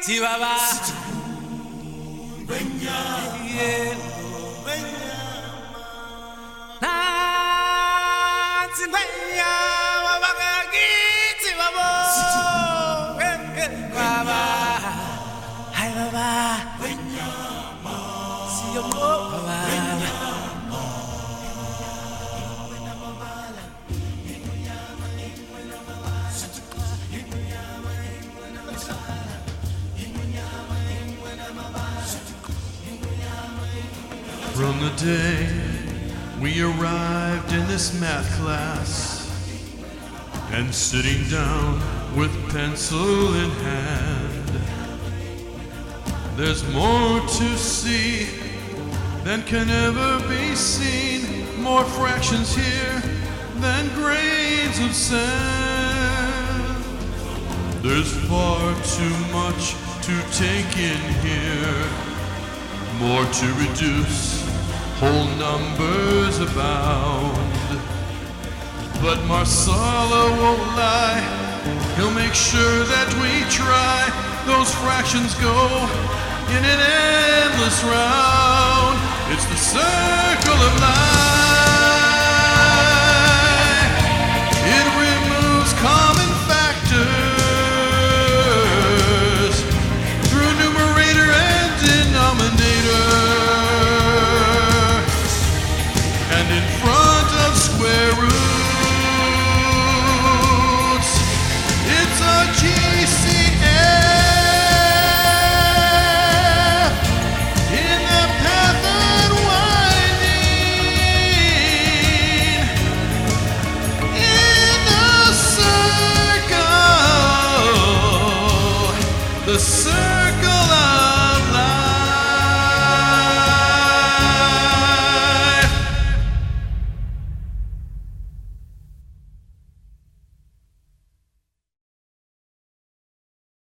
Tibaba. From the day we arrived in this math class and sitting down with pencil in hand, there's more to see than can ever be seen. More fractions here than grains of sand. There's far too much to take in here, more to reduce, whole numbers abound. But Marsala won't lie, he'll make sure that we try. Those fractions go in an endless round. It's the circle of life. It removes common factors through numerator and denominator. And in front of square roots, it's a GCF in the path unwinding in the circle. The circle.